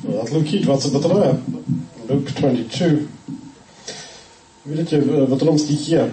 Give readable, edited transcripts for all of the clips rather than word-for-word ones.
От Луки 22, Luke 22. Видите, в этом стихе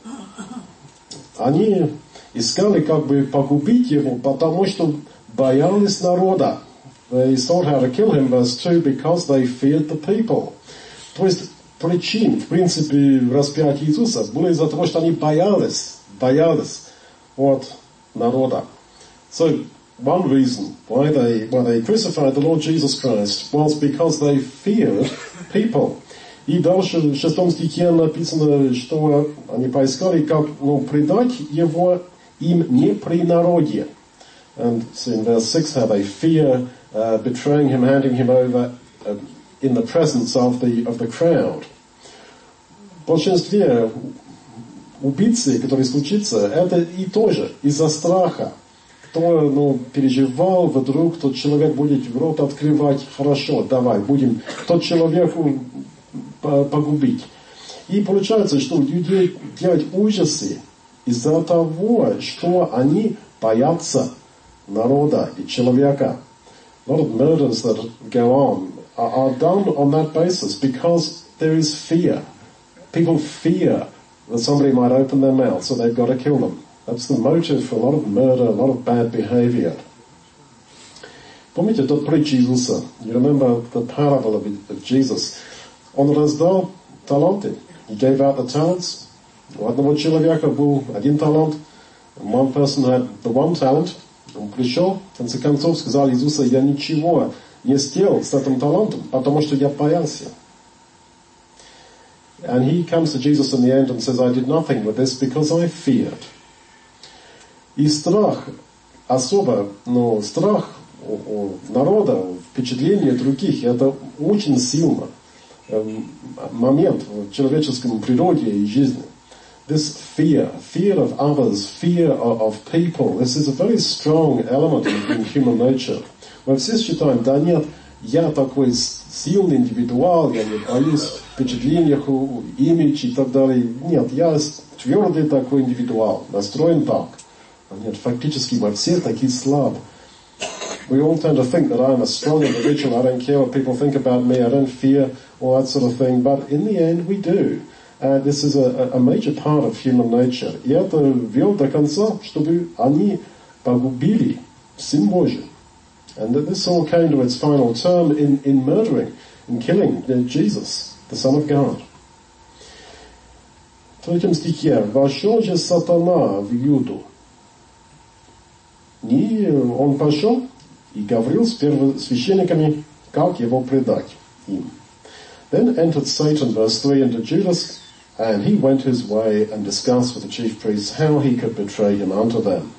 они искали как бы погубить его, потому что боялись народа. They sought how to kill him, verse 2, because they feared the people. То есть причин, в принципе, распятия Иисуса было из-за того, что они боялись от народа. So, one reason why they crucified the Lord Jesus Christ was because they feared people. И дальше в 6 стихе написано, что они поискали, как предать его им не при народе. And so in verse 6 how they fear betraying him, handing him over in the presence of the crowd. В большинстве убийцы, которые случится, это и тоже из-за страха. Кто переживал, вдруг тот человек будет в рот открывать, хорошо, давай, будем тот человеку погубить. И получается, что людей делать ужасы из-за того, что они боятся народа и человека. A lot of murders that go on are done on that basis because there is fear. People fear that somebody might open their mouth, so they've got to kill them. That's the motive for a lot of murder, a lot of bad behavior. Помните тот притчу Иисуса? You remember the parable of Jesus? Он раздал таланты. He gave out the talents. У одного человека был один талант. One person had the one talent. Он пришел, в конце концов сказал Иисусу, я ничего не сделал с этим талантом, потому что я боялся. And he comes to Jesus in the end and says, I did nothing with this because I feared. И страх, особо, страх у народа, впечатление других, это очень сильно момент в человеческом природе и жизни. This fear of others, fear of people, this is a very strong element in human nature. Мы все считаем, да нет, я такой сильный индивидуал, я не боюсь впечатления, имидж и так далее. Нет, я твердый такой индивидуал, настроен так. Нет, фактически мы все такие слабы. We all tend to think that I'm a strong individual, I don't care what people think about me, I don't fear all that sort of thing, but in the end we do. And this is a major part of human nature. И это вел до конца, чтобы они погубили Сын Божий. And this all came to its final term in murdering, in killing Jesus, the Son of God. В 3 стихе, «Вошел же сатана в Иуду». И он пошел и говорил с первосвященниками, как его предать им. Then entered Satan, verse 3, into Judas, and he went his way and discussed with the chief priests how he could betray him unto them.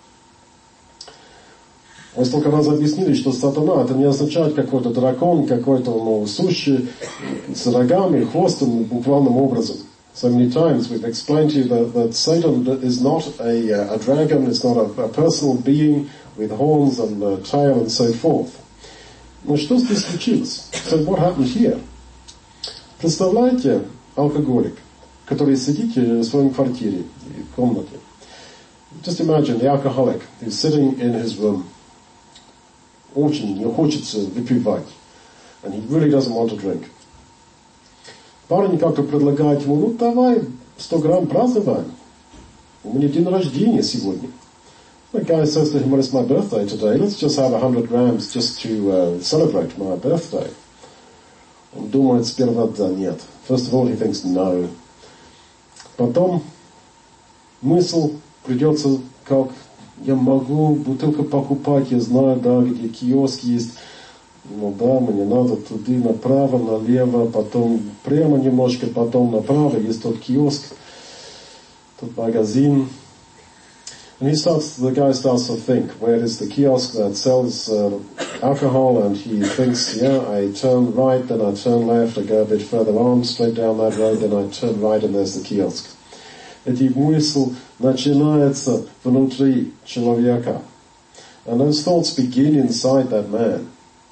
Мы столько раз объяснили, что сатана это не означает какой-то дракон, какой-то сущий с рогами, хвостом буквальным образом. So many times we've explained to you that Satan is not a dragon, it's not a personal being with horns and a tail and so forth. Но что здесь случилось? So what happened here? Представляете, алкоголик, который сидит в своей квартире, в комнате. Just imagine the alcoholic who's sitting in his room. Очень не хочется выпивать. And he really doesn't want to drink. Парень как-то предлагает ему, давай 100 грамм празднуем. У меня день рождения сегодня. The guy says to him, well, it's my birthday today. Let's just have 100 grams just to celebrate my birthday. Он думает сперва, да нет. First of all, he thinks no. Потом мысль придется, как я могу бутылку покупать, я знаю, да, где киоск есть. Да, мне надо туда направо, налево, потом прямо немножко, потом направо, есть тот киоск, тот магазин. And the guy starts to think, where is the kiosk that sells alcohol? And he thinks, yeah, I turn right, then I turn left, I go a bit further on, straight down that road, then I turn right, and there's the kiosk. Эти мысли начинаются внутри человека. And those thoughts begin inside that man.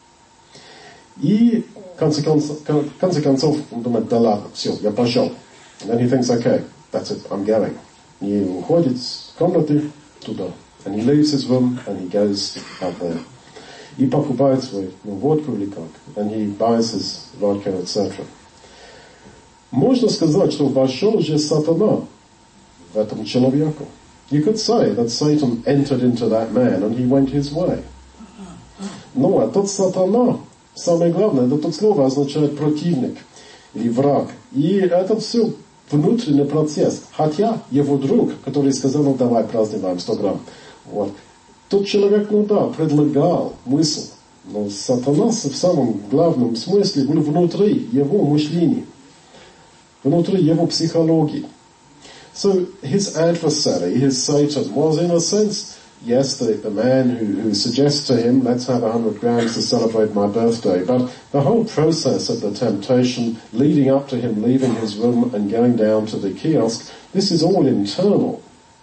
И в конце концов он думает, да ладно, все, я пошел. And then he thinks, okay, that's it, I'm going. И уходит с комнаты туда. And he leaves his room and he goes out there. и покупает свою водку или как. And he buys his vodka, etc. Можно сказать, что вошел же сатана в этом человеку. You could say that Satan entered into that man and he went his way. Но тот сатана, самое главное, это тут слово означает противник или враг. И это все внутренний процесс. Хотя его друг, который сказал, ну давай празднуем 100 грамм. Вот. Тот человек, предлагал мысль. Но сатана в самом главном смысле был внутри его мышления. Внутри его психологии. So his adversary, his Satan, was in a sense, yes, the man who suggests to him, let's have 100 grams to celebrate my birthday. But the whole process of the temptation, leading up to him leaving his room and going down to the kiosk, this is all internal.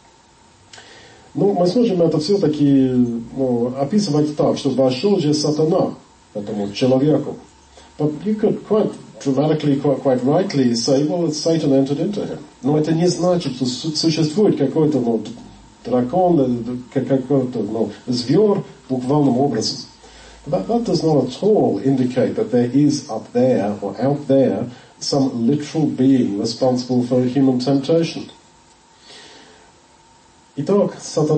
Мы сможем это все-таки описывать так, что вошел же сатана этому человеку. But you could quite dramatically, quite rightly say, well, Satan entered into him. Но это не значит, что существует какой-то дракон, какой-то зверь буквальным образом. That does not at all indicate that there is up there or out there some literal being responsible for human temptation. Итак,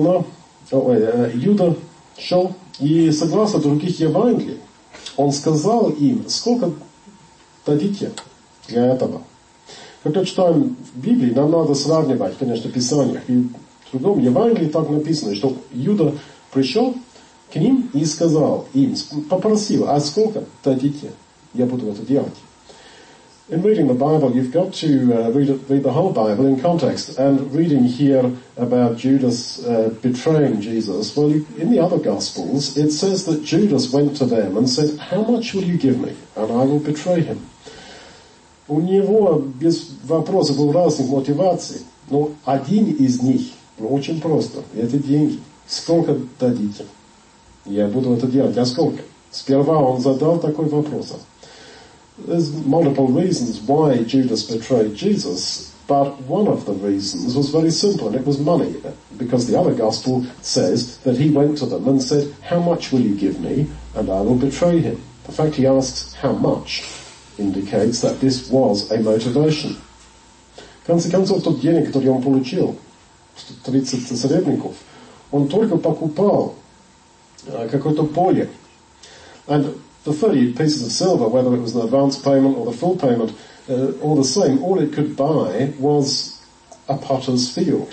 Иуда шел, и согласно других Евангелий, он сказал им, сколько дадите для этого. Когда читаем в Библии, нам надо сравнивать, конечно, Писание. И в другом Евангелии так написано, что Иуда пришел к ним и сказал им, попросил, а сколько дадите, я буду это делать. In reading the Bible, you've got to read the whole Bible in context. And reading here about Judas betraying Jesus, well, in the other Gospels, it says that Judas went to them and said, how much will you give me? And I will betray him. У него без вопроса был разных мотиваций, но один из них был очень просто. Это деньги. Сколько дадите? Я буду это делать. А сколько? Сперва он задал такой вопрос. There's multiple reasons why Judas betrayed Jesus, but one of the reasons was very simple, and it was money. Because the other gospel says that he went to them and said, how much will you give me, and I will betray him. The fact he asks how much indicates that this was a motivation. В конце концов, тот денег, который он получил, 30 сребников, он только покупал какое-то поле. And the 30 pieces of silver, whether it was an advance payment or the full payment, all the same, all it could buy was a potter's field.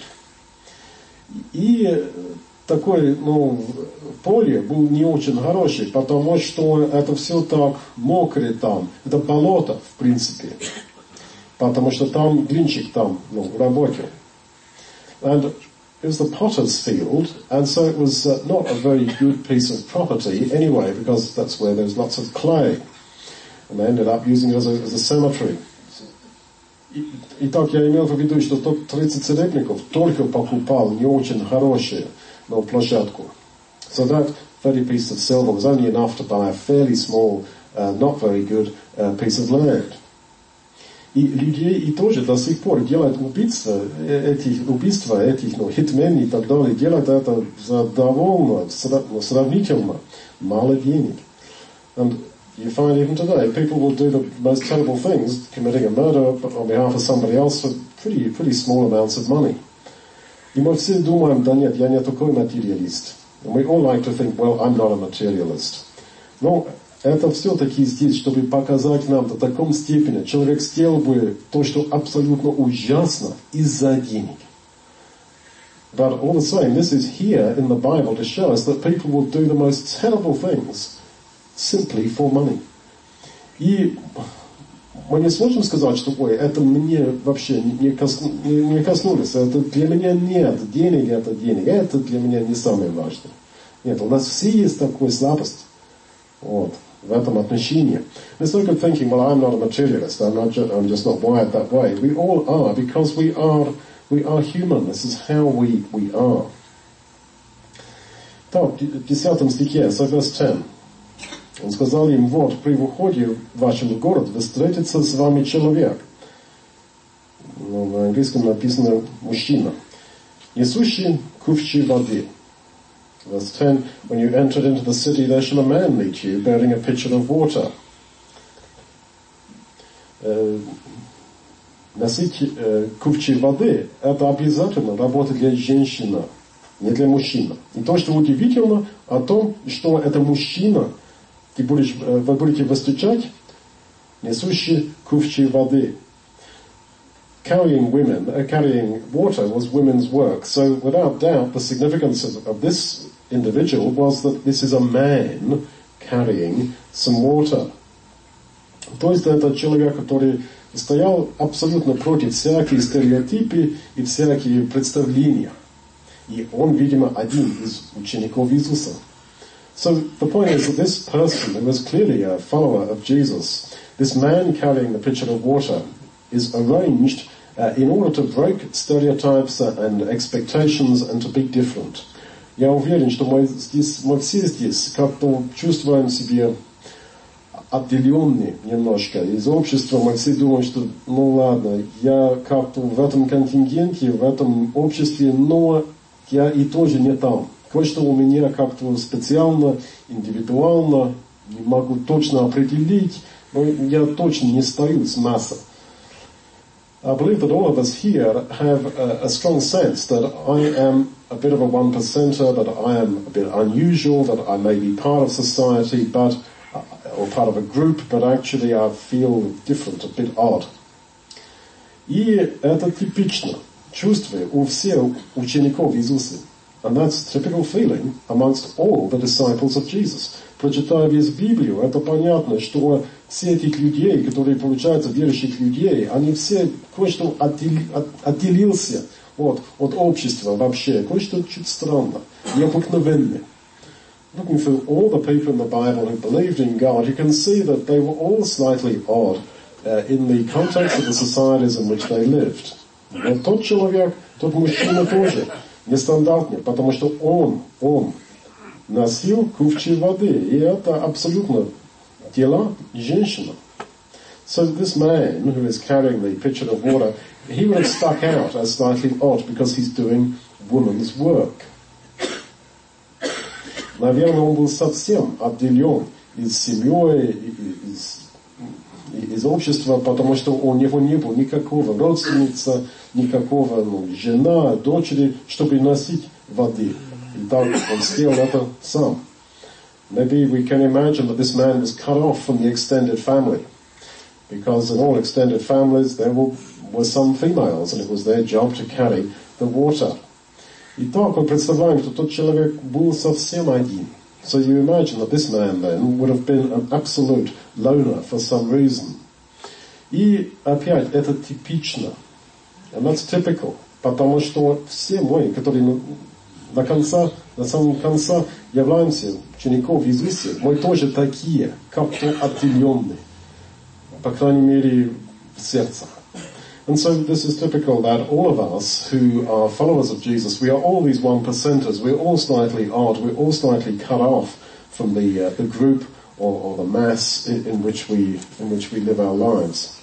И такое, поле было не очень хорошее, потому что это все так мокрое там. Это болото, в принципе. Потому что там глинчик там, работал. And it was the potter's field, and so it was not a very good piece of property anyway, because that's where there's lots of clay. And they ended up using it as a cemetery. Итак, я имел в виду, что тот 30 серебряников только покупал не очень хорошую площадку. So that 30 pieces of silver was only enough to buy a fairly small, not very good piece of land. И людей и тоже до сих пор делают убийства этих хитмен и так далее, делают это за довольно, сравнительно мало денег. And you find even today, people will do the most terrible things, committing a murder on behalf of somebody else for pretty small amounts of money. И мы все думаем, да нет, я не такой материалист. And we all like to think, well, I'm not a materialist. Но это все-таки здесь, чтобы показать нам до таком степени, человек сделал бы то, что абсолютно ужасно из-за денег. But all the same, this is here in the Bible to show us that people will do the most terrible things simply for money. И мы не сможем сказать, что это мне вообще не коснулось, это для меня нет, денег это денег, это для меня не самое важное. Нет, у нас все есть такая слабость. Вот. В этом отношении. It's no good thinking, well, I'm not a materialist, I'm just not wired that way. We all are, because we are human. This is how we are. Так, в 10 стихе, so verse 10. Он сказал им, вот, при входе в ваш город встретится с вами человек. На английском написано мужчина, несущий кувшин воды. Verse 10, when you entered into the city, there shall a man meet you, bearing a pitcher of water. Носить кувшин воды – это обязательно работа для женщины, не для мужчины. И то, что удивительно, о том, что это мужчина, вы будете встречать, несущий кувшин воды. Carrying water was women's work. So without doubt, the significance of this individual was that this is a man carrying some water. То есть это человек, который стоял абсолютно против всяких стереотипов и всяких представлений. И он, видимо, один из учеников Иисуса. So the point is that this person, who was clearly a follower of Jesus, this man carrying the pitcher of water, is arranged in order to break stereotypes and expectations and to be different. Я уверен, что мы все здесь как-то чувствуем себя отделенные немножко из общества. Мы все думаем, что ну ладно, я как-то в этом контингенте, в этом обществе, но я и тоже не там. Кое-что у меня как-то специально, индивидуально, не могу точно определить, но я точно не стою с массой. I believe that all of us here have a strong sense that I am a bit of a one-percenter, that I am a bit unusual, that I may be part of society, but or part of a group, but actually I feel different, a bit odd. И это типично чувство у всех учеников Иисуса. And that's a typical feeling amongst all the disciples of Jesus. Прочитая весь Библию, это понятно, что все этих людей, которые получаются верующих людей, они все кое-что отделился от общества вообще, кое-что чуть странно, необыкновенное. Looking through all the people in the Bible who believed in God, you can see that they were all slightly odd in the context of the societies in which they lived. Но тот человек, тот мужчина тоже нестандартный, потому что он носил кувшин воды, и это абсолютно дело женщины. So this man who is carrying the pitcher of water, he would have stuck out as slightly odd because he's doing woman's work. Наверное, он был совсем отделен из семьи, из общества, потому что у него не было никакого родственница, никакого жена, дочери, чтобы носить воды. И так он сделал это сам. Maybe we can imagine that this man was cut off from the extended family, because in all extended families there were some females, and it was their job to carry the water. И так мы представляем, что тот человек был совсем один. So you imagine that this man then would have been an absolute loner for some reason. И опять это типично. And that's typical. Потому что все мы, которые на самом конце являемся учеников Иисуса, мы тоже такие, как-то отделенные. По крайней мере, в сердцах. And so this is typical that all of us who are followers of Jesus, we are all these one-percenters. We're all slightly odd. We're all slightly cut off from the group or the mass in which we live our lives.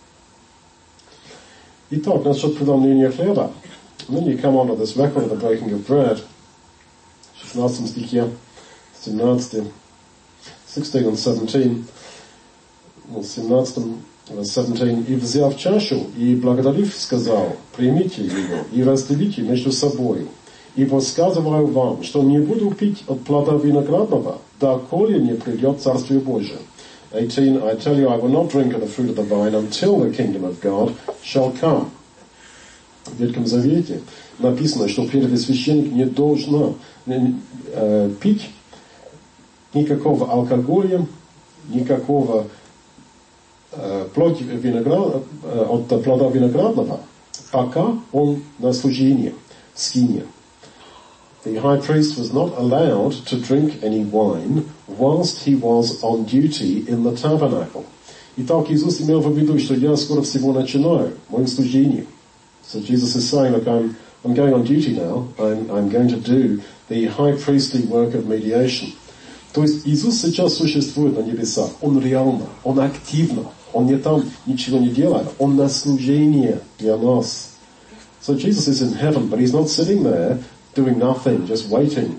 Итак, насчет преломления хлеба. And then you come on to this record of the breaking of bread. 16 стихе, 16 and 17. 17 17. «И взяв чашу, и благодарив, сказал, примите его и разделите между собой. Ибо сказываю вам, что не буду пить от плода виноградного, доколе не придет Царствие Божие». 18. «I tell you, I will not drink of the fruit of the vine until the kingdom of God shall come». В Ветхом Завете написано, что первосвященник не должен пить никакого алкоголя, никакого плод от плода виноградного, пока он на служении в скине. The high priest was not allowed to drink any wine whilst he was on duty in the tabernacle. Итак, Иисус имел в виду, что я скоро всего начинаю мое служение. So Jesus is saying, look, I'm going on duty now. I'm going to do the high priestly work of mediation. То есть Иисус сейчас существует на небесах. Он реально, он активно. Он не там ничего не делает. Он на служении для нас. So Jesus is in heaven, but he's not sitting there doing nothing, just waiting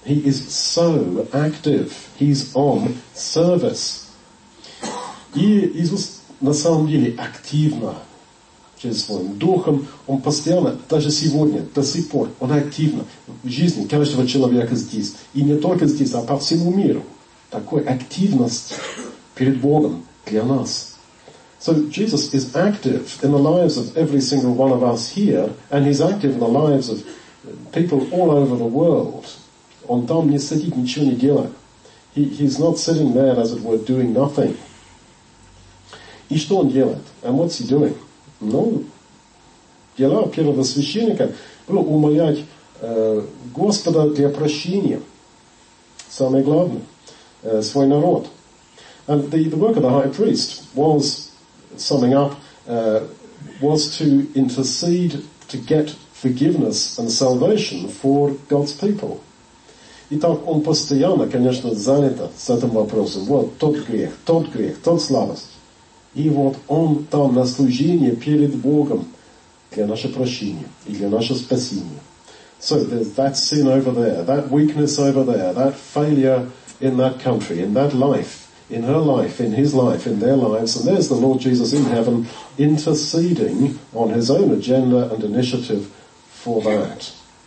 He is so active. He's on service. И Иисус на самом деле активно, через своим духом, он постоянно, даже сегодня, до сих пор, он активно в жизни каждого человека здесь. И не только здесь, а по всему миру. Такой активность перед Богом для нас. So Jesus is active in the lives of every single one of us here, and He's active in the lives of people all over the world. Он там не сидит, ничего не делает. He's not sitting there, as it were, doing nothing. И что он делает? And what's he doing? Ну, дела первого священника было умолять Господа для прощения. Самое главное. Свой народ. And the work of the high priest was, summing up, was to intercede to get forgiveness and salvation for God's people. Итак, он постоянно, конечно, занят с этим вопросом. Вот тот грех, тот слабость. И вот он там на служении перед Богом для нашего прощения и для нашего спасения. So there's that sin over there, that weakness over there, that failure in that country, in that life, in her life, in his life, in their lives. And there's the Lord Jesus in heaven interceding on his own agenda and initiative for that.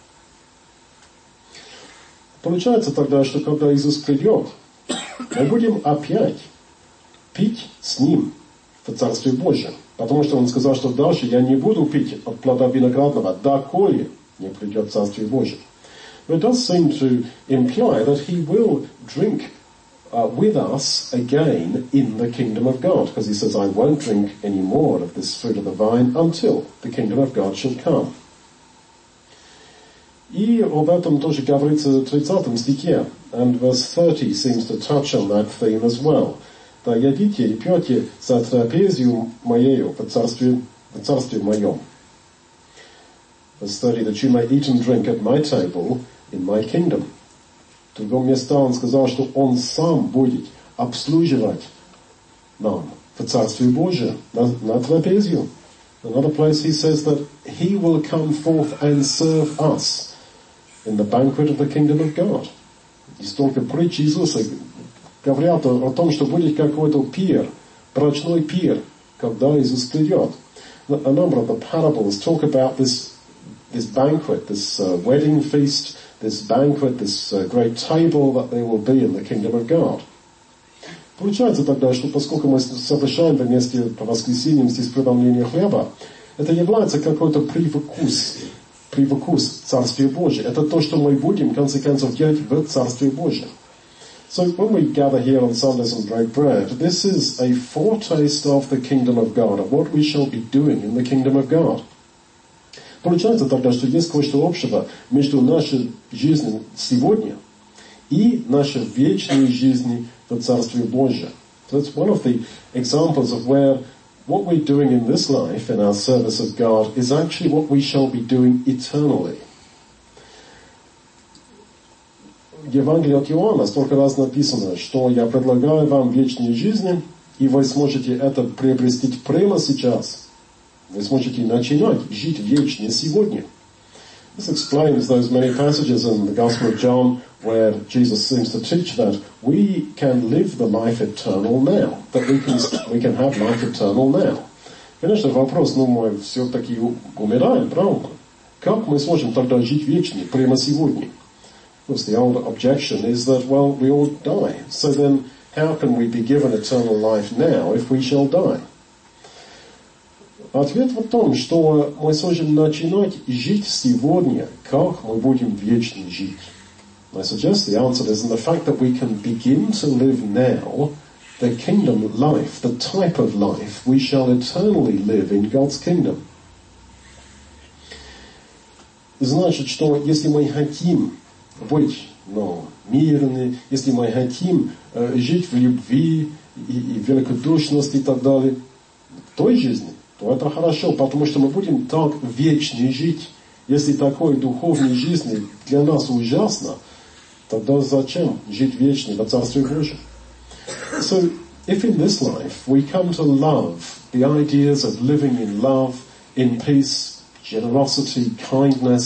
Получается тогда, что когда Иисус придет, мы будем опять пить с Ним в Царстве Божьем. Потому что Он сказал, что дальше я не буду пить от плода виноградного, доколе не придет Царствие Божье. But it does seem to imply that He will drink with us again in the kingdom of God. Because He says, I won't drink any more of this fruit of the vine until the kingdom of God shall come. И об этом тоже говорится в 30 стихе. And verse 30 seems to touch on that theme as well. Да едите и пьете за трапезию моею в царстве моем. Verse 30, that you may eat and drink at my table in my kingdom. В другом месте он сказал, что он сам будет обслуживать нам в Царстве Божьем на трапезию. Another place he says that he will come forth and serve us in the banquet of the kingdom of God. И столько притч Иисуса говорят о том, что будет какой-то пир, брачной пир, когда Иисус придет. A number of the parables talk about this banquet, this wedding feast, this banquet, this great table that there will be in the kingdom of God. Получается тогда, что поскольку мы совершаем вместе по воскресеньям здесь преломление хлеба, это является какой-то привкус Царствия Божия. Это то, что мы будем, в конце концов, делать в Царстве Божьем. So when we gather here on Sundays and break bread, this is a foretaste of the kingdom of God, of what we shall be doing in the kingdom of God. Получается тогда, что есть кое-что общего между нашей жизнью сегодня и нашей вечной жизнью в Царстве Божьем. So that's one of the examples of where what we're doing in this life, in our service of God, is actually what we shall be doing eternally. В Евангелии от Иоанна столько раз написано, что я предлагаю вам вечную жизнь, и вы сможете это приобрести прямо сейчас. Вы сможете начинать жить вечно сегодня. This explains those many passages in the Gospel of John where Jesus seems to teach that we can live the life eternal now, that we can have life eternal now. Конечно, вопрос, мы все-таки умираем, правда? Как мы сможем тогда жить вечно, прямо сегодня? Because the old objection is that, well, we all die. So then, how can we be given eternal life now if we shall die? Ответ в том, что мы сможем начинать жить сегодня, как мы будем вечно жить. I suggest the answer is in the fact that we can begin to live now the kingdom life, the type of life we shall eternally live in God's kingdom. Значит, что если мы хотим быть мирны, если мы хотим жить в любви и великодушности и так далее, в той жизни, то это хорошо, потому что мы будем так вечно жить. Если такой духовной жизни для нас ужасно, тогда зачем жить вечно в Царстве Божьем? So, if in this life we come to love the ideas of living in love, in peace, generosity, kindness,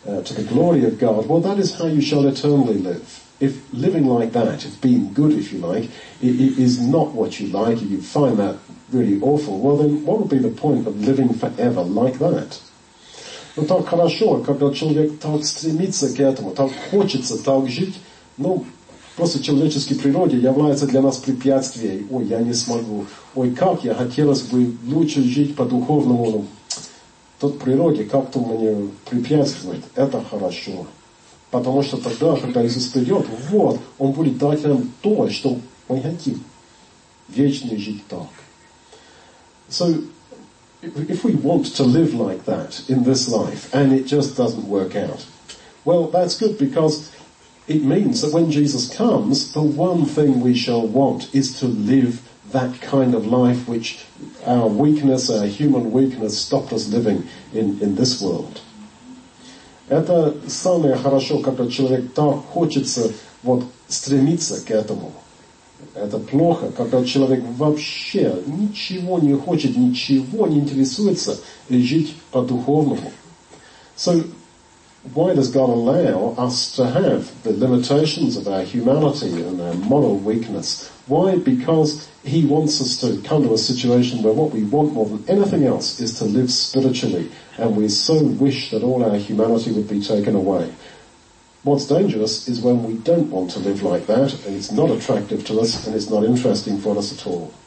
to the glory of God, well, that is how you shall eternally live. If living like that, if being good, if you like, is not what you like, if you find that really awful, well then what would be the point of living forever like that? Ну так хорошо, когда человек так стремится к этому, так хочется так жить, ну, просто человеческой природе является для нас препятствием. Ой, я не смогу. Ой, как я хотелось бы лучше жить по-духовному. Тут природе как-то мне препятствует. Это хорошо. Потому что тогда, когда Иисус придет, вот, Он будет дать нам то, что мы хотим. Вечно жить так. So, if we want to live like that in this life, and it just doesn't work out, well, that's good, because it means that when Jesus comes, the one thing we shall want is to live that kind of life which our weakness, our human weakness, stopped us living in this world. Это самое хорошо, когда человек так хочется стремиться к этому. Это плохо, когда человек вообще ничего не хочет, ничего не интересуется жить по-духовному. So, why does God allow us to have the limitations of our humanity and our moral weakness? Why? Because He wants us to come to a situation where what we want more than anything else is to live spiritually, and we so wish that all our humanity would be taken away. What's dangerous is when we don't want to live like that, and it's not attractive to us, and it's not interesting for us at all.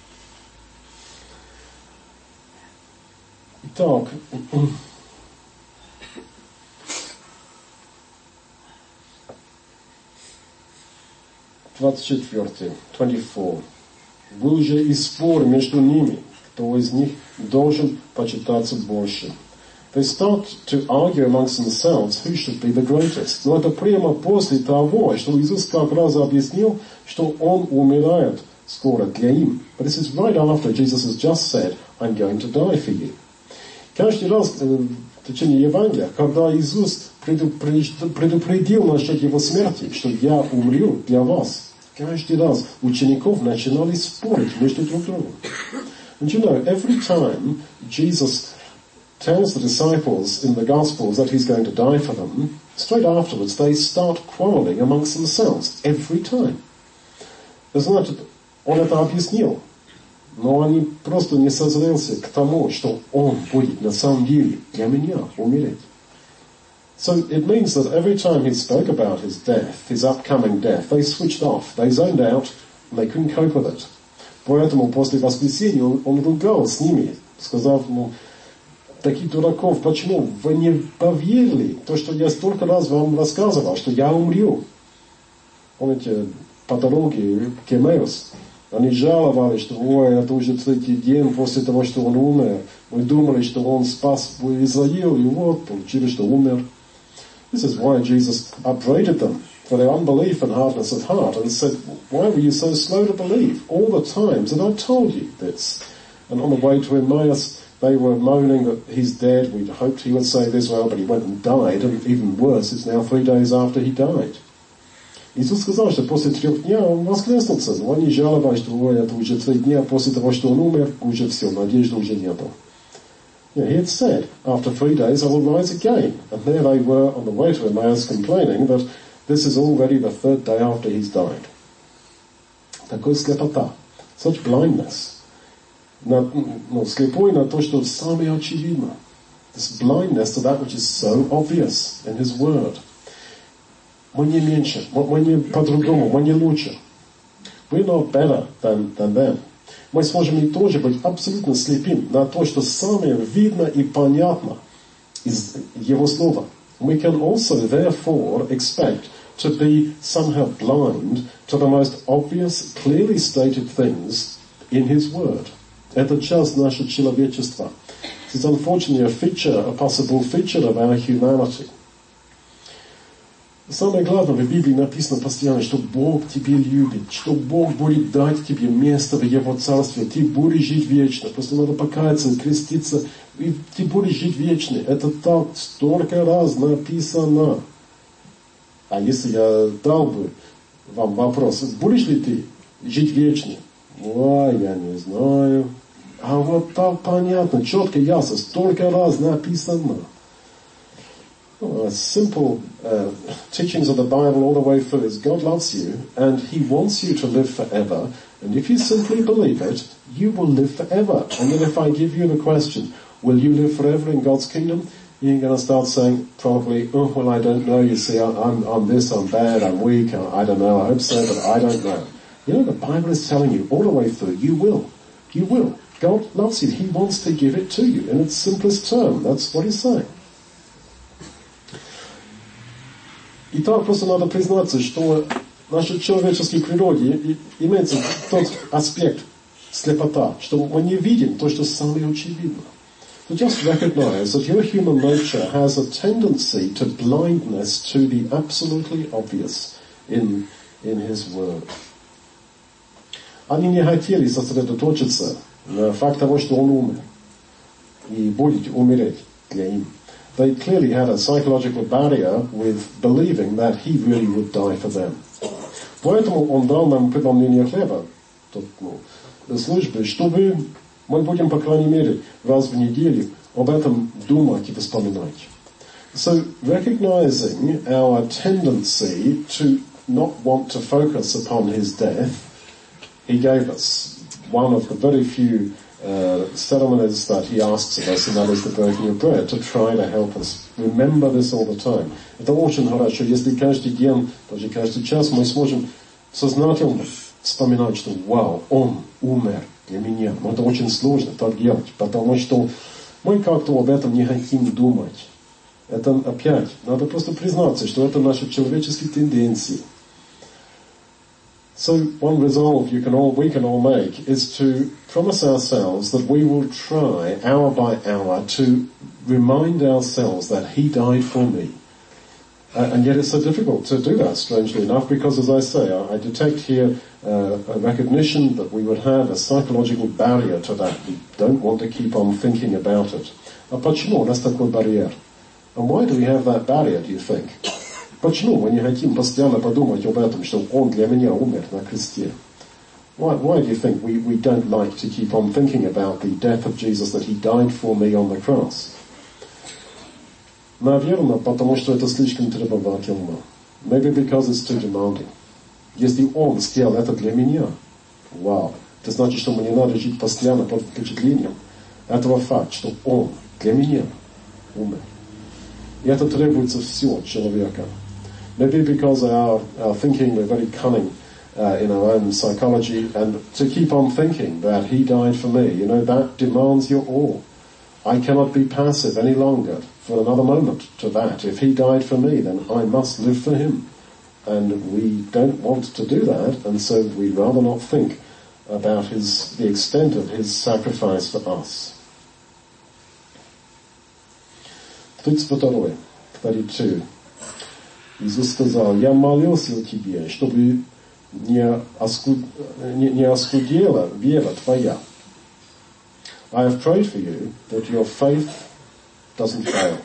Итак, 24. Был же и спор между ними, кто из них должен почитаться больше. They start to argue amongst themselves who should be the greatest. Но это прямо после того, что Иисус как раз объяснил, что Он умирает скоро для им. But this is right after Jesus has just said, I'm going to die for you. Каждый раз в течение Евангелия, когда Иисус предупредил насчет Его смерти, что я умру для вас, каждый раз учеников начинали спорить между друг другом. And you know, every time Jesus tells the disciples in the Gospels that He's going to die for them, straight afterwards they start quarreling amongst themselves, every time. Значит, Он это объяснил, но они просто не созрелся к тому, что Он будет на самом деле для меня умереть. So it means that every time He spoke about His death, His upcoming death, they switched off, they zoned out, and they couldn't cope with it. Поэтому после воскресения Он ругал с ними, сказав, таких дураков, почему вы не поверили то, что я столько раз вам рассказывал, что я умру? Помните, по дороге к Эмеус, они жаловались, что ой, это уже третий день после того, что он умер. Мы думали, что он спас Израиль, и вот, получилось, что умер. This is why Jesus upbraided them for their unbelief and hardness of heart and said, why were you so slow to believe all the times that I told you this? And on the way to Emmaus, they were moaning that he's dead. We'd hoped he would save Israel, but he went and died. And even worse, it's now 3 days after he died. Иисус сказал, что после 3 дней он воскреснулся. Но они жаловались, что ой, это уже 3 дня после того, что он умер, уже все, надежды уже нету. Yeah, he had said, after 3 days I will rise again. And there they were on the way to Emmaus complaining that this is already the 3rd day after he's died. Такой слепота. Such blindness. Слепой на то, что самое очевидно. This blindness to that which is so obvious in His Word. Мы не меньше, мы не по-другому, мы не лучше. We're not better than them. Мы сможем и тоже быть абсолютно слепым на то, что самое видно и понятно из Его Слова. We can also therefore expect to be somehow blind to the most obvious, clearly stated things in His Word. Это часть нашего человечества. It is unfortunately a possible feature of our humanity. Самое главное, в Библии написано постоянно, что Бог тебя любит, что Бог будет дать тебе место в Его Царстве, ты будешь жить вечно. Просто надо покаяться, креститься, и ты будешь жить вечно. Это так столько раз написано. А если я дал бы вам вопрос, будешь ли ты жить вечно? Ой, я не знаю. А вот так понятно, четко, ясно, столько раз написано. simple teachings of the Bible all the way through is God loves you and He wants you to live forever. And if you simply believe it, you will live forever. And then if I give you the question, will you live forever in God's kingdom? You're going to start saying probably, oh, well, I don't know. You see, I'm this, I'm bad, I'm weak, I don't know. I hope so, but I don't know. You know, the Bible is telling you all the way through, you will. You will. God loves you. He wants to give it to you in its simplest term. That's what He's saying. Итак, просто надо признаться, что в нашей человеческой природе имеется тот аспект слепота, что мы не видим то, что самое очевидно. So just recognize that your human nature has a tendency to blindness to the absolutely obvious in His Word. Они не хотели сосредоточиться на факт того, что Он умер и будет умереть для них. They clearly had a psychological barrier with believing that He really would die for them. Поэтому Он дал нам преломление хлеба, службы, чтобы мы будем, по крайней мере, раз в неделю об этом думать и вспоминать. So, recognizing our tendency to not want to focus upon His death, He gave us one of the very few ceremonies that He asks of us, and that is the breaking of bread, to try to help us remember this all the time. Это очень хорошо, если каждый день, даже каждый час мы сможем сознательно вспоминать, что вау, Он умер для меня. Но это очень сложно так делать, потому что мы как-то об этом не хотим думать. Это опять, надо просто признаться, что это наши человеческие тенденции. So one resolve we can all make is to promise ourselves that we will try hour by hour to remind ourselves that He died for me. And yet it's so difficult to do that, strangely enough, because as I say, I detect here a recognition that we would have a psychological barrier to that. We don't want to keep on thinking about it. А почему у нас такой барьер? And why do we have that barrier, do you think? Почему мы не хотим постоянно подумать об этом, что Он для меня умер на кресте? Why do you think we don't like to keep on thinking about the death of Jesus, that He died for me on the cross? Наверное, потому что это слишком требовательно. Maybe because it's too demanding. Если Он сделал это для меня, вау, это значит, что мне надо жить постоянно под впечатлением этого факта, что Он для меня умер. И это требуется все от человека. Maybe because our thinking, we're very cunning in our own psychology, and to keep on thinking that He died for me, that demands your all. I cannot be passive any longer for another moment to that. If He died for me, then I must live for Him. And we don't want to do that, and so we'd rather not think about the extent of His sacrifice for us. 32. Иисус сказал: «Я молился о тебе, чтобы не оскудела вера твоя. I have prayed for you that your faith doesn't fail».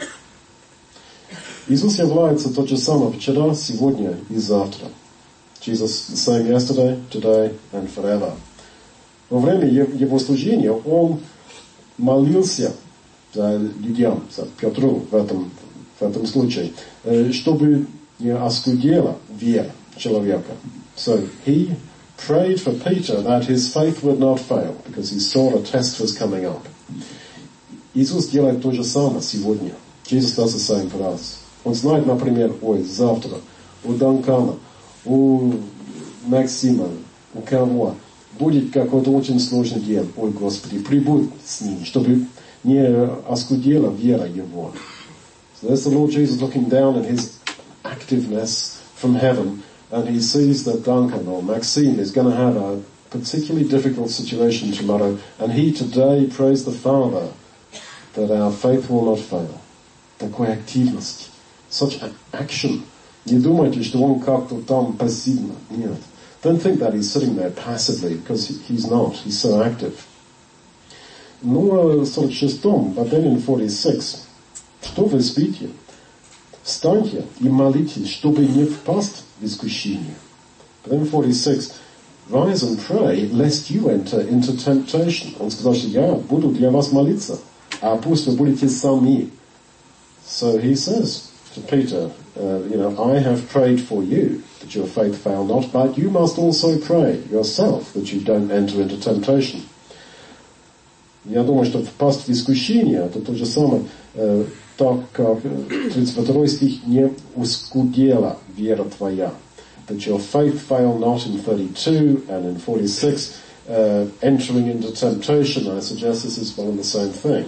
Иисус является тот же самый вчера, сегодня и завтра. Jesus the same yesterday, today and forever. Во время Его служения Он молился за людям, за Петру в этом случае, чтобы не оскудела вера человека. So He prayed for Peter that his faith would not fail, because he saw a test was coming up. Иисус делает то же самое сегодня. Jesus does the same for us. Он знает, например, завтра у Данкана, у Максима, у кого будет какой-то очень сложный день. Ой, Господи, прибудь с ним, чтобы не оскудела вера его. So there's the Lord Jesus looking down in His activeness from heaven, and He sees that Duncan or Maxime is going to have a particularly difficult situation tomorrow, and He today prays the Father that our faith will not fail. Такой активность. Such action. Не думайте, что Он как-то там пассивно. Нет. Don't think that He's sitting there passively, because He's not. He's so active. Ну, 46-м, Babylon 46. Что вы спите? Встаньте и молитесь, чтобы не впасть в искушение. But then 46, rise and pray, lest you enter into temptation. Он сказал, что я буду для вас молиться, а пусть вы будете сами. So he says, to Peter, I have prayed for you, that your faith fail not, but you must also pray yourself, that you don't enter into temptation. Я думаю, что впасть в искушение, это то же самое, так как 32 стих, не ускудела вера твоя. That your faith fail not in 32 and in 46, entering into temptation, I suggest this is one and the same thing.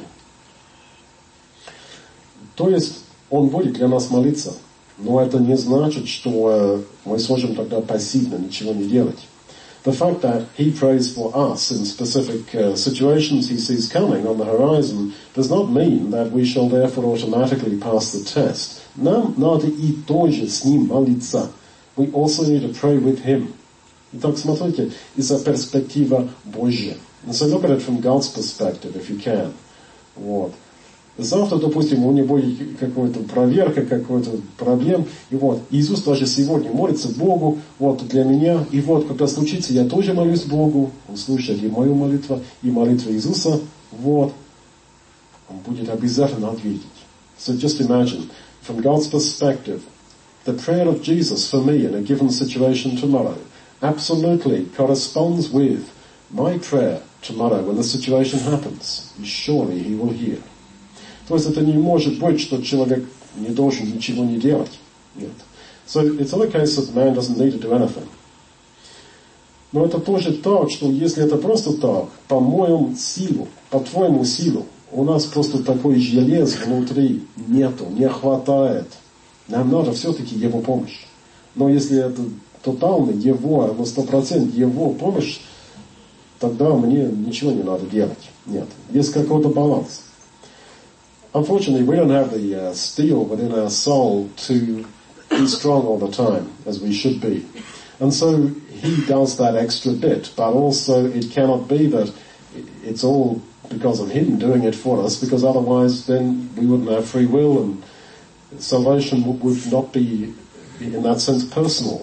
То есть, Он будет для нас молиться, но это не значит, что мы сможем тогда пассивно ничего не делать. The fact that He prays for us in specific situations He sees coming on the horizon does not mean that we shall therefore automatically pass the test. Нам надо и тоже с Ним молиться. We also need to pray with Him. Итак, смотрите, из-за перспектива Божья. So look at it from God's perspective, if you can. Вот. Завтра, допустим, у него какая-то проверка, какой-то проблем, и вот, Иисус даже сегодня молится Богу, вот, для меня, и вот, когда случится, я тоже молюсь Богу, Он слушает и мою молитву, и молитву Иисуса, вот, Он будет обязательно ответить. So just imagine, from God's perspective, the prayer of Jesus for me in a given situation tomorrow absolutely corresponds with my prayer tomorrow when the situation happens. And surely He will hear. То есть это не может быть, что человек не должен ничего не делать. Нет. So it's not a case that man doesn't need to do anything. Но это тоже так, что если это просто так, по моему силу, по твоему силу, у нас просто такой желез внутри нету, не хватает. Нам надо все-таки Его помощь. Но если это тотально Его, на 100% Его помощь, тогда мне ничего не надо делать. Нет. Есть какой-то баланс. Unfortunately, we don't have the steel within our soul to be strong all the time, as we should be. And so He does that extra bit, but also it cannot be that it's all because of Him doing it for us, because otherwise then we wouldn't have free will and salvation would not be, in that sense, personal.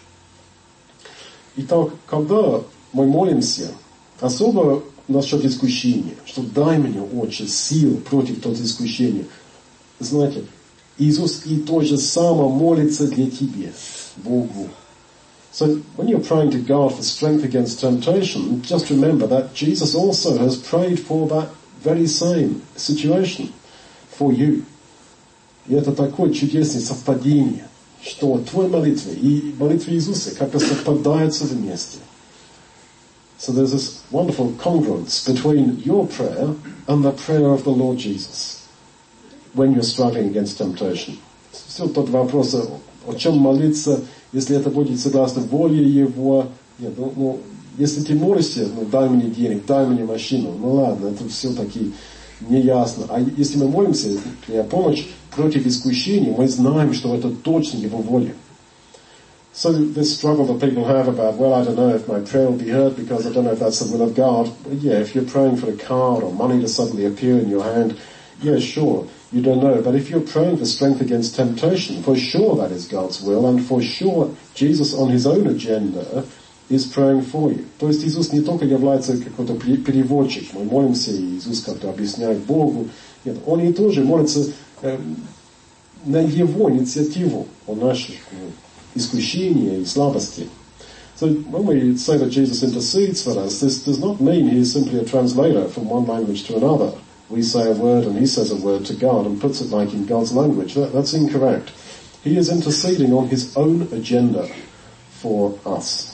Итак, когда мы молимся, особо насчет искушения, что дай мне, Отче, сил против того искушения. Знаете, Иисус и то же самое молится для тебя, Богу. So when you're praying to God for strength against temptation, just remember that Jesus also has prayed for that very same situation for you. И это такое чудесное совпадение, что твоя молитва и молитва Иисуса как-то совпадаются вместе. So there's this wonderful congruence between your prayer and the prayer of the Lord Jesus when you're struggling against temptation. Все тот вопрос, о чем молиться, если это будет согласно воле Его. Нет, если ты молишься, дай мне денег, дай мне машину, ладно, это все-таки неясно. А если мы молимся для помощи против искушений, мы знаем, что это точно Его воля. So this struggle that people have about, well, I don't know if my prayer will be heard because I don't know if that's the will of God. Yeah, if you're praying for a car or money to suddenly appear in your hand, yeah, sure, you don't know. But if you're praying for strength against temptation, for sure that is God's will, and for sure Jesus on His own agenda is praying for you. То есть Иисус не только является какой-то переводчик. Мы молимся, и Иисус как-то объясняет Богу. Нет, Он и тоже молится на Его инициативу, о наших искушения и слабости. So when we say that Jesus intercedes for us, this does not mean He is simply a translator from one language to another. We say a word and He says a word to God and puts it like in God's language. That's incorrect. He is interceding on His own agenda for us.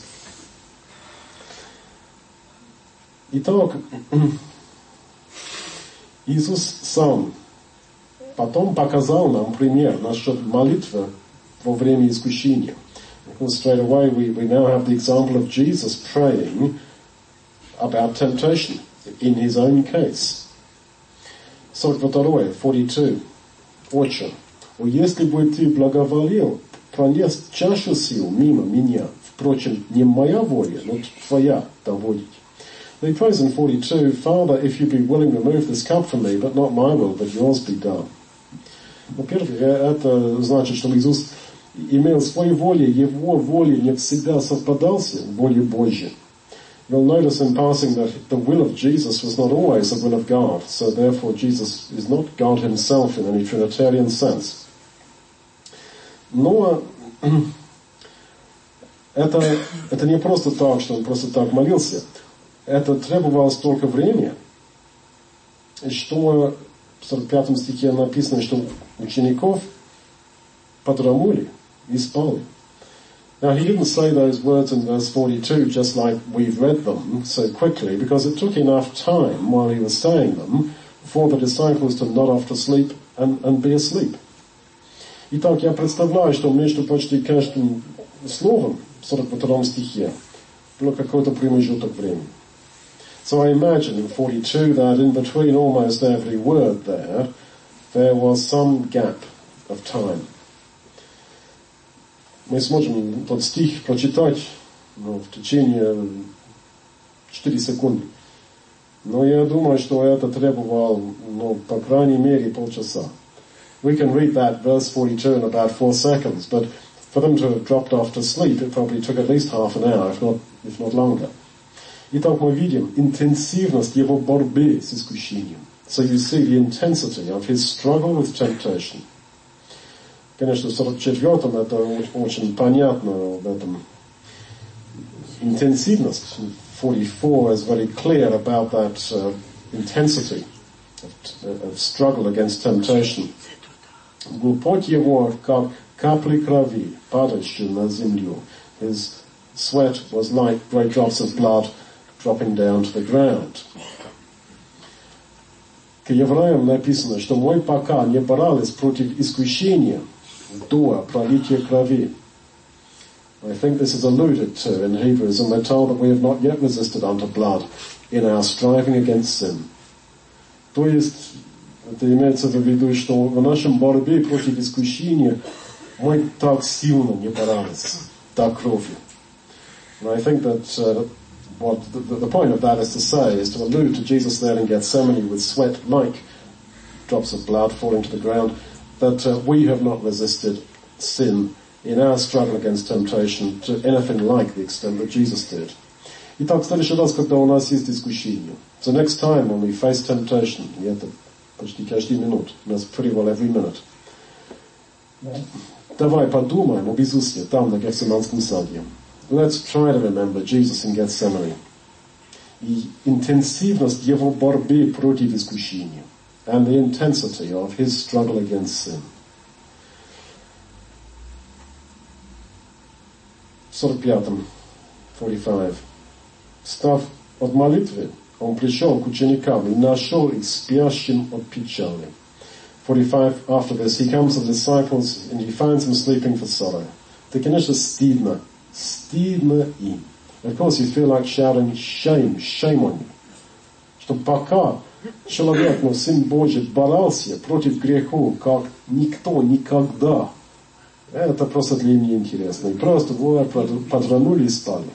Итак, Иисус сам потом показал нам пример насчет молитвы во время искушения. Because straight away we now have the example of Jesus praying about temptation in His own case. 42, 42. Отче, если бы Ты благоволил пронесть чашу сил мимо меня, впрочем, не моя воля, но Твоя доводить. He prays in 42, Father, if you be willing to remove this cup from me, but not my will, but yours be done. Во-первых, это значит, что Иисус имел свою волю, Его воля не всегда совпадался с волей Божьей. You'll notice in passing that the will of Jesus was not always the will of God, so therefore Jesus is not God Himself in any Trinitarian sense. Но это не просто так, что он просто так молился. Это требовалось столько времени, что в 45 стихе написано, что учеников подрамuli и спали. Now he didn't say those words in verse 42 just like we've read them so quickly, because it took enough time while he was saying them for the disciples to nod off to sleep and be asleep. Итак, я представляю, что между почти каждым словом в 42 стихе было какой-то промежуток времени. So I imagine in 42 that in between almost every word there was some gap of time. Мы сможем тот стих прочитать в течение 4 секунды. Но я думаю, что это требовало, по крайней мере, полчаса. We can read that verse 42 in about 4 seconds, but for them to have dropped off to sleep, it probably took at least half an hour, if not longer. Итак, мы видим интенсивность его борьбы с искушением. So you see the intensity of his struggle with temptation. Конечно, в 44-м это очень понятно в этом. Интенсивность. 44 is very clear about that intensity of struggle against temptation. Глупоть его, как капли крови, падающие на землю. His sweat was like great drops of blood dropping down to the ground. К евреям написано, что мы пока не боролись против искушения до пролития крови. I think this is alluded to in Hebrews, and we're told that we have not yet resisted unto blood in our striving against sin. То есть, это имеется в виду, что в нашем борьбе против искушения мы так сильно не боролись до крови. And I think that what the point of that is to say, is to allude to Jesus there in Gethsemane with sweat like drops of blood falling to the ground, that we have not resisted sin in our struggle against temptation to anything like the extent that Jesus did. Итак, в следующий раз, когда у нас есть искушение, so next time when we face temptation, и это почти каждый минут, у нас pretty well every minute, давай подумаем об Иисусе там, на Гефсиманском саде. Let's try to remember Jesus in Gethsemane. И интенсивность его борьбы против искушения. And the intensity of his struggle against sin. 45. Встав от молитвы, он пришел к ученикам и нашел их спящим от печали. 45, after this, he comes to the disciples and he finds them sleeping for sorrow. Это, конечно, стыдно. Стыдно им. Of course, you feel like shouting, shame, shame on you. Что пока человек, Сын Божий, боролся против грехов, как никто никогда, это просто для меня интересно. И просто подранули и спали.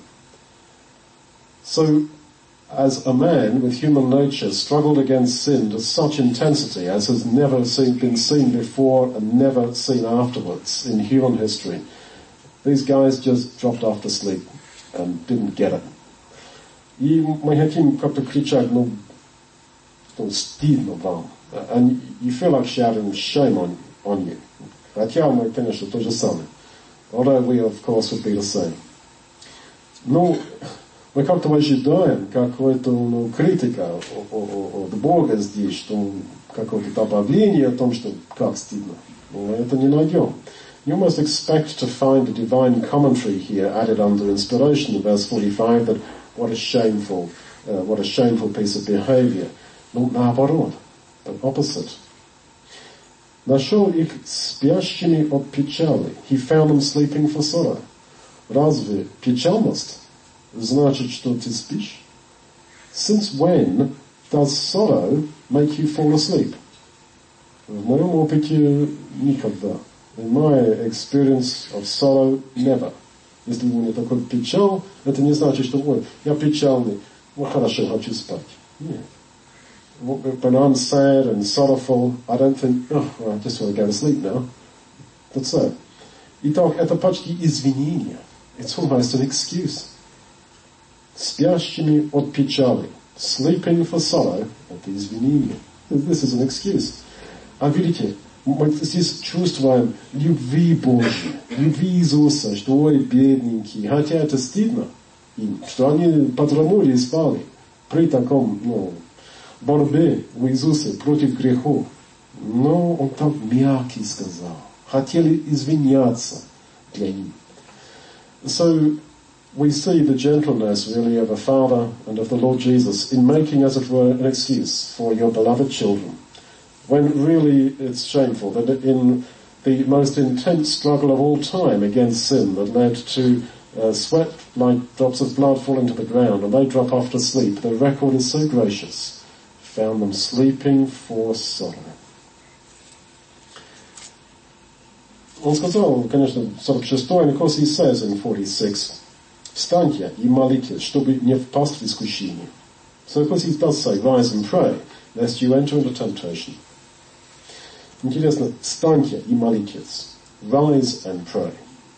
So, as a man with human nature struggled against sin to such intensity as has never been seen before and never seen afterwards in human history, these guys just dropped off to sleep and didn't get it. И мы хотим как-то кричать, что стыдно вам. And you feel like shouting shame on you. Хотя мы, конечно, то же самое. Although we, of course, would be the same. Мы как-то ожидаем какой-то критика от Бога здесь, что какое-то добавление о том, что как стыдно. Но это не найдем. You must expect to find a divine commentary here added under inspiration in verse 45 that what a shameful piece of behavior. Наоборот, the opposite. Нашел их спящими от печали. He found them sleeping for sorrow. Разве печальность значит, что ты спишь? Since when does sorrow make you fall asleep? В моем опыте никогда. In my experience of sorrow, never. Если у меня такой печаль, это не значит, что ой, я печальный, хорошо, хочу спать. Нет. When I'm sad and sorrowful, I don't think, I just want to go to sleep now. That's it. Итак, это почти извинение. It's almost an excuse. Спящими от печали. Sleeping for sorrow, это извинение. This is an excuse. А видите, Мы здесь чувствуем любви Божьей, любви Иисуса, что ой, бедненькие. Хотя это стыдно им, что они потонули и спали при таком, борьбе у Иисуса против грехов. Но он так мягкий сказал. Хотели извиняться для них. So, we see the gentleness really of a father and of the Lord Jesus in making, as it were, an excuse for your beloved children. When really it's shameful that in the most intense struggle of all time against sin that led to sweat like drops of blood falling to the ground and they drop off to sleep, the record is so gracious. Found them sleeping for sorrow. Он сказал, конечно, 46-й, and of course he says in 46, «Встаньте и молитесь, чтобы не впасть в искушение». So of course he does say, rise and pray, lest you enter into temptation. Интересно, «Встаньте и молитесь». Rise and pray.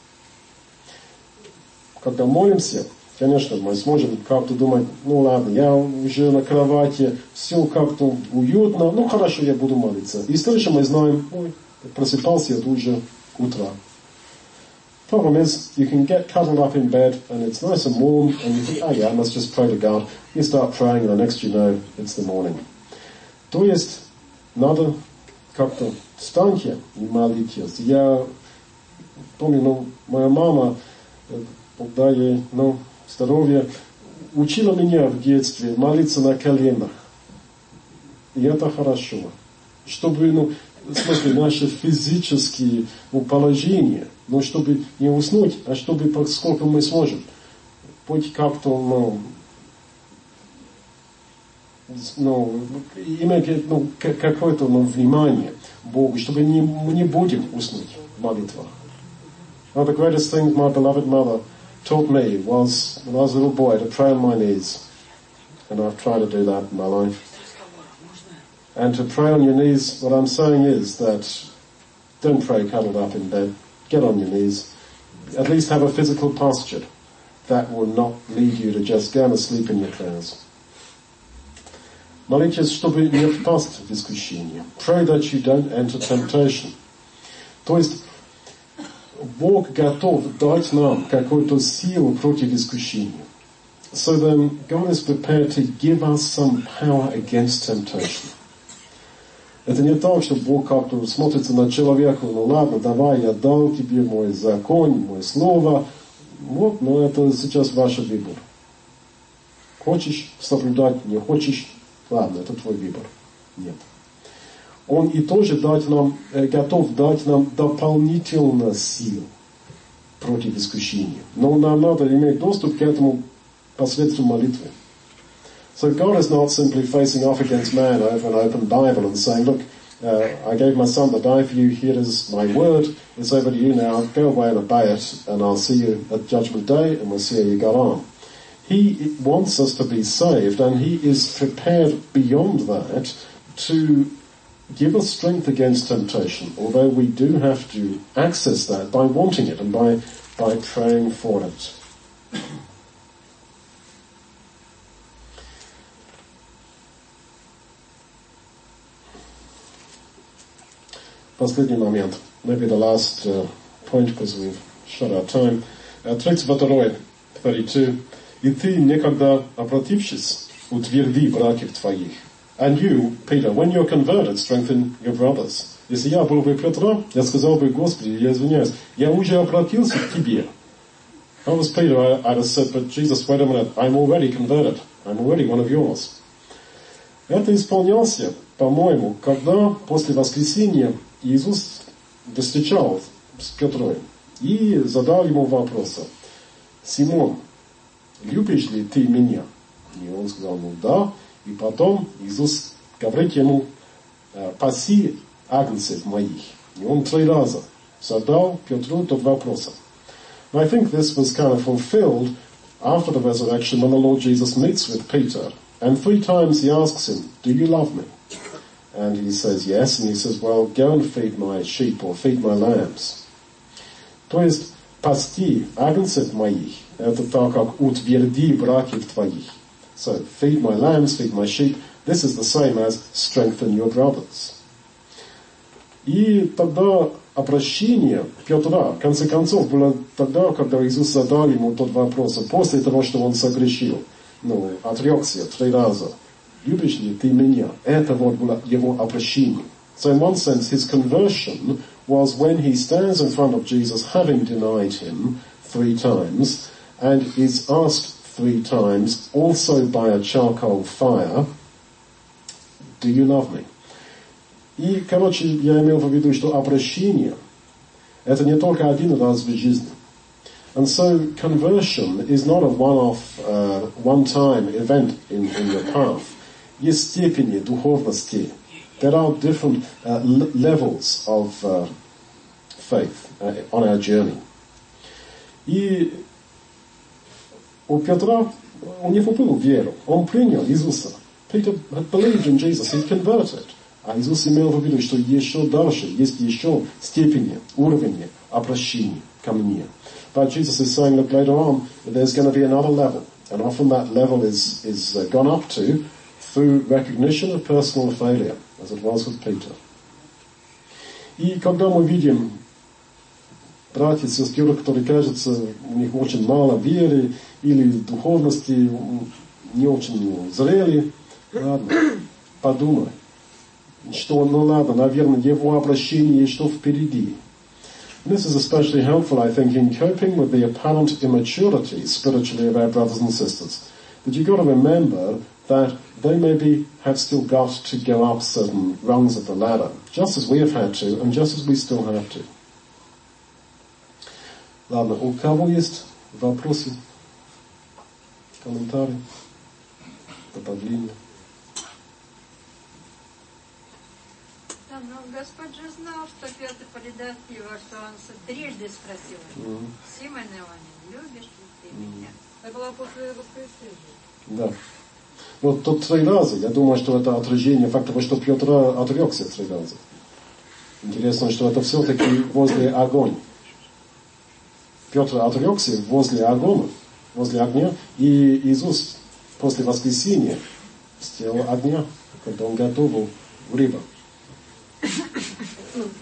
Когда молимся, конечно, мы сможем как-то думать, ладно, я уже на кровати, все как-то уютно, хорошо, я буду молиться. И дальше мы знаем, просыпался, это уже утро. Problem is, you can get cuddled up in bed and it's nice and warm and you think, I must just pray to God. You start praying and the next you know, it's the morning. То есть, надо как-то встаньте и молитесь. Я помню, моя мама, когда ей, здоровье, учила меня в детстве молиться на коленах. И это хорошо. Чтобы, в смысле, наше физические положение, чтобы не уснуть, а чтобы, поскольку мы сможем, быть как-то, иметь какое-то внимание Богу, чтобы не будем уснуть в молитвах. One of the greatest things my beloved mother taught me was, when I was a little boy, to pray on my knees. And I've tried to do that in my life. And to pray on your knees, what I'm saying is that don't pray cuddled up in bed. Get on your knees. At least have a physical posture. That will not lead you to just go to sleep in your prayers. Молитесь, чтобы не впасть в искушение. Pray that you don't enter temptation. То есть, Бог готов дать нам какую-то силу против искушения. So then, God is prepared to give us some power against temptation. Это не так, что Бог как-то смотрится на человека, ладно, давай, я дал тебе мой закон, мое слово, но это сейчас ваш выбор. Хочешь соблюдать, не хочешь, ладно, это твой выбор. Нет. Он и тоже готов дать нам дополнительную силу против искушения. Но нам надо иметь доступ к этому посредством молитвы. So God is not simply facing off against man over an open Bible and saying, look, I gave my son to die for you, here is my word, it's over to you now, go away and obey it, and I'll see you at Judgment Day, and we'll see how you got on. He wants us to be saved, and he is prepared beyond that to give us strength against temptation, although we do have to access that by wanting it and by praying for it. Последний момент. Maybe the last point because we've shut our time. 32, 32. И ты, некогда обратившись, утверди братьев твоих. And you, Peter, when you're converted, strengthen your brothers. Если я был бы Петра, я сказал бы, Господи, я извиняюсь, я уже обратился к тебе. If I was Peter, I'd have said, but Jesus, wait a minute, I'm already converted. I'm already one of yours. Это исполнялся, по-моему, когда после воскресения Иисус встречал с Петром и задал ему вопрос. Симон, любишь ли ты меня? И он сказал, да. И потом Иисус говорит ему, паси агнцев моих. И он 3 раза задал Петру тот вопрос. And I think this was kind of fulfilled after the resurrection when the Lord Jesus meets with Peter. And 3 times he asks him, do you love me? And he says yes, and he says, well, go and feed my sheep or feed my lambs. То есть, пасти агнцев моих, это так как утверди братьев твоих. So, feed my lambs, feed my sheep, this is the same as strengthen your brothers. И тогда обращение Петра, в конце концов, было тогда, когда Иисус задал ему тот вопрос, после того, что он согрешил, отрекся 3 раза. Любишь ли ты меня? Это вот было его обращение. So in one sense, his conversion was when he stands in front of Jesus, having denied him 3 times, and is asked 3 times, also by a charcoal fire, do you love me? И, короче, я имел в виду, что обращение – это не только один раз в жизни. And so conversion is not a one-off, one-time event in your path. Есть степени духовности. There are different levels of faith on our journey. И у Петра, у него была вера. Он принял Иисуса. Peter had believed in Jesus. He converted. А Иисус имел в виду, что еще дальше есть еще степени, уровни обращения ко мне. But Jesus is saying that later on, there's going to be another level. And often that level is gone up to through recognition of personal failure, as it was with Peter. И когда мы видим братьев и сестер, которые, кажется, у них очень мало веры или духовности, не очень зрели, ладно, подумай, что, ладно, наверное, его обращение еще впереди. And this is especially helpful, I think, in coping with the apparent immaturity spiritually of our brothers and sisters. That you've got to remember that they maybe have still got to go up certain rungs of the ladder, just as we have had to, and just as we still have to. Ладно, у кого есть вопросы, комментарии, добавления? Да, но Господь же знал, что Петр предает его, что он трижды спросил его, Симон Ионин, любишь ли ты меня? Это было после его крещения. Да. Вот тут 3 раза. Я думаю, что это отражение факта, что Петр отрекся 3 раза. Интересно, что это все-таки возле огня. Петр отрекся возле огня, и Иисус после воскресения сделал огня, когда он готовил рыбу.